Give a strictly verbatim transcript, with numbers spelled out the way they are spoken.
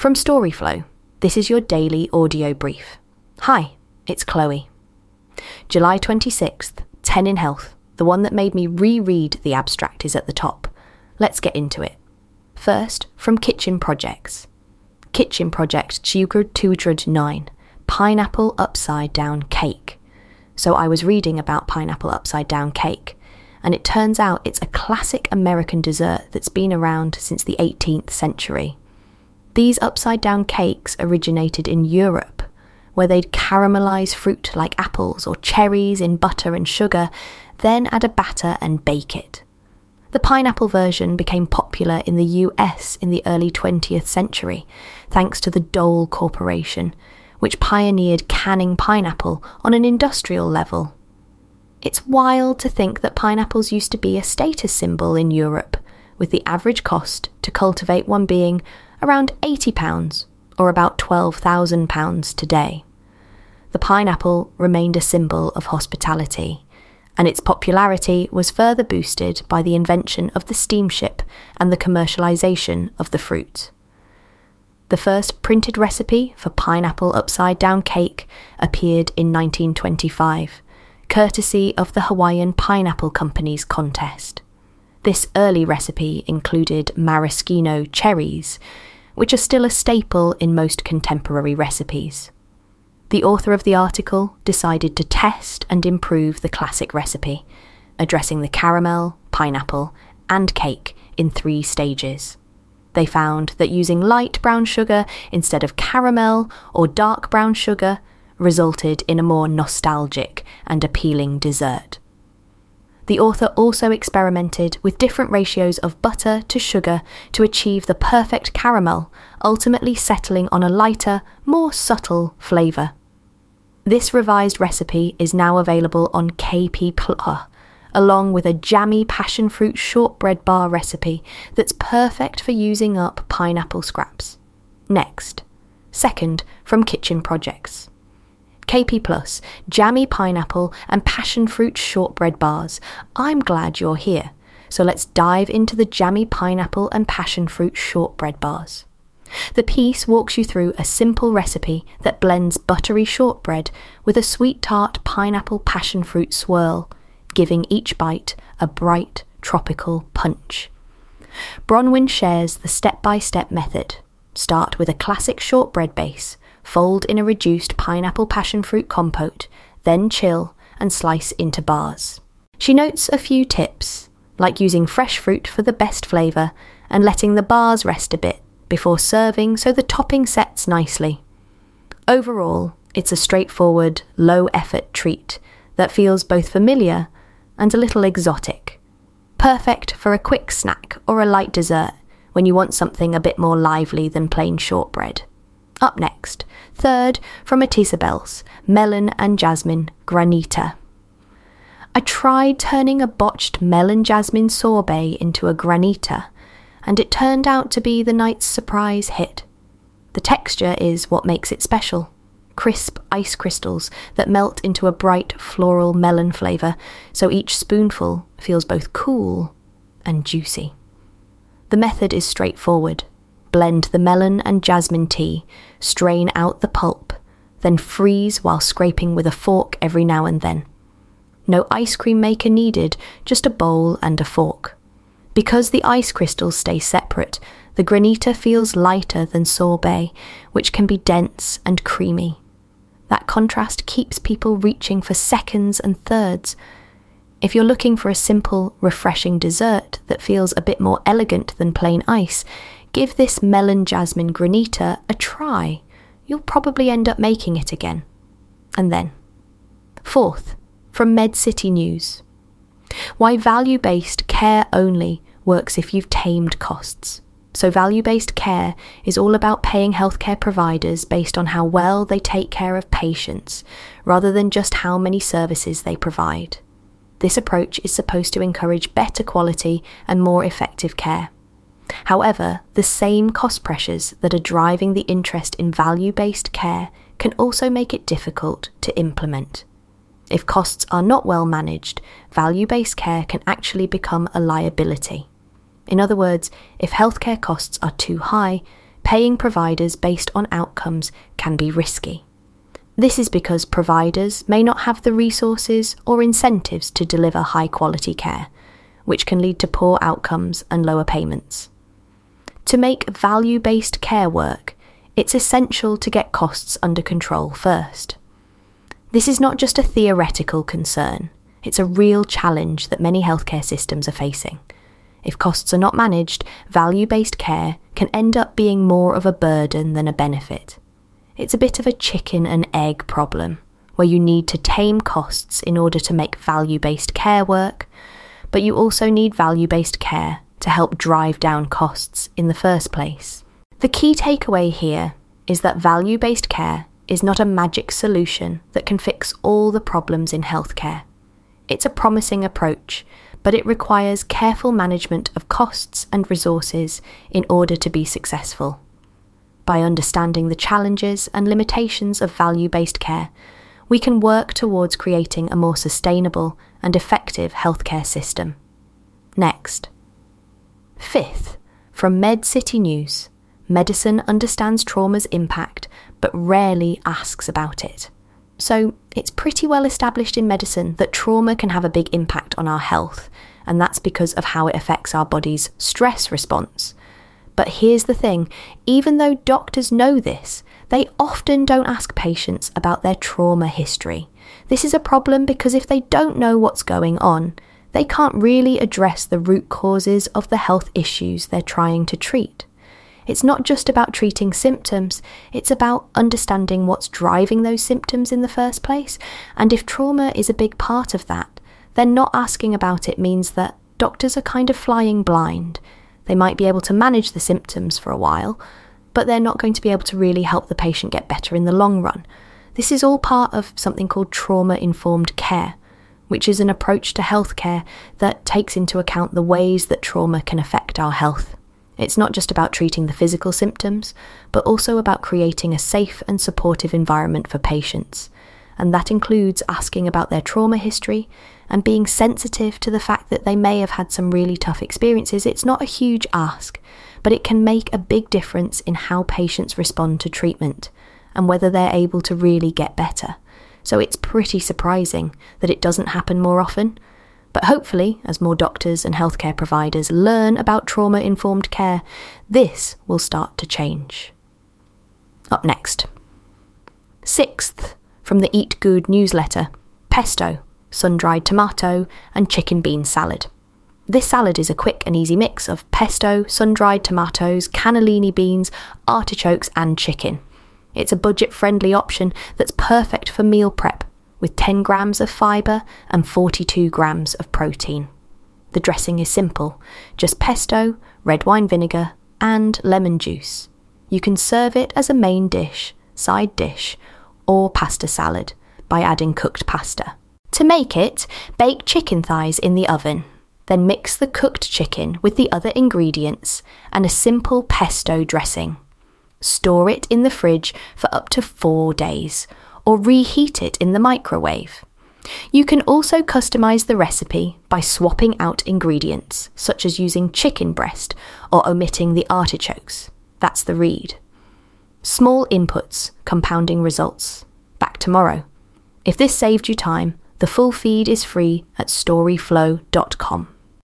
From Storyflow, this is your daily audio brief. Hi, it's Chloe. July twenty-sixth, ten in Health, the one that made me reread the abstract is at the top. Let's get into it. First, from Kitchen Projects. Kitchen Project tjugo hundred nine, Pineapple Upside Down Cake. So I was reading about pineapple upside down cake, and it turns out it's a classic American dessert that's been around since the eighteenth century. These upside down cakes originated in Europe, where they'd caramelise fruit like apples or cherries in butter and sugar, then add a batter and bake it. The pineapple version became popular in the U S in the early twentieth century, thanks to the Dole Corporation, which pioneered canning pineapple on an industrial level. It's wild to think that pineapples used to be a status symbol in Europe, with the average cost to cultivate one being around eighty pounds, or about twelve thousand pounds today. The pineapple remained a symbol of hospitality, and its popularity was further boosted by the invention of the steamship and the commercialisation of the fruit. The first printed recipe for pineapple upside-down cake appeared in nineteen twenty-five, courtesy of the Hawaiian Pineapple Company's contest. This early recipe included maraschino cherries, which are still a staple in most contemporary recipes. The author of the article decided to test and improve the classic recipe, addressing the caramel, pineapple, and cake in three stages. They found that using light brown sugar instead of caramel or dark brown sugar resulted in a more nostalgic and appealing dessert. The author also experimented with different ratios of butter to sugar to achieve the perfect caramel, ultimately settling on a lighter, more subtle flavour. This revised recipe is now available on K P Plus, along with a jammy passion fruit shortbread bar recipe that's perfect for using up pineapple scraps. Next, second from Kitchen Projects. K P Plus, jammy pineapple and passion fruit shortbread bars. I'm glad you're here, so let's dive into the jammy pineapple and passion fruit shortbread bars. The piece walks you through a simple recipe that blends buttery shortbread with a sweet tart pineapple passion fruit swirl, giving each bite a bright, tropical punch. Bronwyn shares the step-by-step method. Start with a classic shortbread base, fold in a reduced pineapple passion fruit compote, then chill and slice into bars. She notes a few tips, like using fresh fruit for the best flavour and letting the bars rest a bit before serving so the topping sets nicely. Overall, it's a straightforward, low-effort treat that feels both familiar and a little exotic. Perfect for a quick snack or a light dessert when you want something a bit more lively than plain shortbread. Up next, third from Isabel's, Melon and Jasmine Granita. I tried turning a botched melon jasmine sorbet into a granita, and it turned out to be the night's surprise hit. The texture is what makes it special. Crisp ice crystals that melt into a bright floral melon flavour, so each spoonful feels both cool and juicy. The method is straightforward. Blend the melon and jasmine tea, strain out the pulp, then freeze while scraping with a fork every now and then. No ice cream maker needed, just a bowl and a fork. Because the ice crystals stay separate, the granita feels lighter than sorbet, which can be dense and creamy. That contrast keeps people reaching for seconds and thirds. If you're looking for a simple, refreshing dessert that feels a bit more elegant than plain ice, give this melon jasmine granita a try. You'll probably end up making it again. And then, fourth, from MedCity News. Why value-based care only works if you've tamed costs. So value-based care is all about paying healthcare providers based on how well they take care of patients, rather than just how many services they provide. This approach is supposed to encourage better quality and more effective care. However, the same cost pressures that are driving the interest in value-based care can also make it difficult to implement. If costs are not well managed, value-based care can actually become a liability. In other words, if healthcare costs are too high, paying providers based on outcomes can be risky. This is because providers may not have the resources or incentives to deliver high-quality care, which can lead to poor outcomes and lower payments. To make value-based care work, it's essential to get costs under control first. This is not just a theoretical concern, it's a real challenge that many healthcare systems are facing. If costs are not managed, value-based care can end up being more of a burden than a benefit. It's a bit of a chicken and egg problem, where you need to tame costs in order to make value-based care work, but you also need value-based care to help drive down costs in the first place. The key takeaway here is that value-based care is not a magic solution that can fix all the problems in healthcare. It's a promising approach, but it requires careful management of costs and resources in order to be successful. By understanding the challenges and limitations of value-based care, we can work towards creating a more sustainable and effective healthcare system. Next. Fifth, from MedCity News, medicine understands trauma's impact but rarely asks about it. So, it's pretty well established in medicine that trauma can have a big impact on our health, and that's because of how it affects our body's stress response. But here's the thing, even though doctors know this, they often don't ask patients about their trauma history. This is a problem because if they don't know what's going on, they can't really address the root causes of the health issues they're trying to treat. It's not just about treating symptoms, it's about understanding what's driving those symptoms in the first place. And if trauma is a big part of that, then not asking about it means that doctors are kind of flying blind. They might be able to manage the symptoms for a while, but they're not going to be able to really help the patient get better in the long run. This is all part of something called trauma-informed care, which is an approach to healthcare that takes into account the ways that trauma can affect our health. It's not just about treating the physical symptoms, but also about creating a safe and supportive environment for patients. And that includes asking about their trauma history and being sensitive to the fact that they may have had some really tough experiences. It's not a huge ask, but it can make a big difference in how patients respond to treatment and whether they're able to really get better. So it's pretty surprising that it doesn't happen more often. But hopefully, as more doctors and healthcare providers learn about trauma-informed care, this will start to change. Up next. Sixth, from the Eat Good newsletter, pesto, sun-dried tomato, and chicken bean salad. This salad is a quick and easy mix of pesto, sun-dried tomatoes, cannellini beans, artichokes, and chicken. It's a budget-friendly option that's perfect for meal prep, with ten grams of fibre and forty-two grams of protein. The dressing is simple, just pesto, red wine vinegar, and lemon juice. You can serve it as a main dish, side dish, or pasta salad by adding cooked pasta. To make it, bake chicken thighs in the oven, then mix the cooked chicken with the other ingredients and a simple pesto dressing. Store it in the fridge for up to four days, or reheat it in the microwave. You can also customise the recipe by swapping out ingredients, such as using chicken breast or omitting the artichokes. That's the read. Small inputs, compounding results. Back tomorrow. If this saved you time, the full feed is free at storyflow dot com.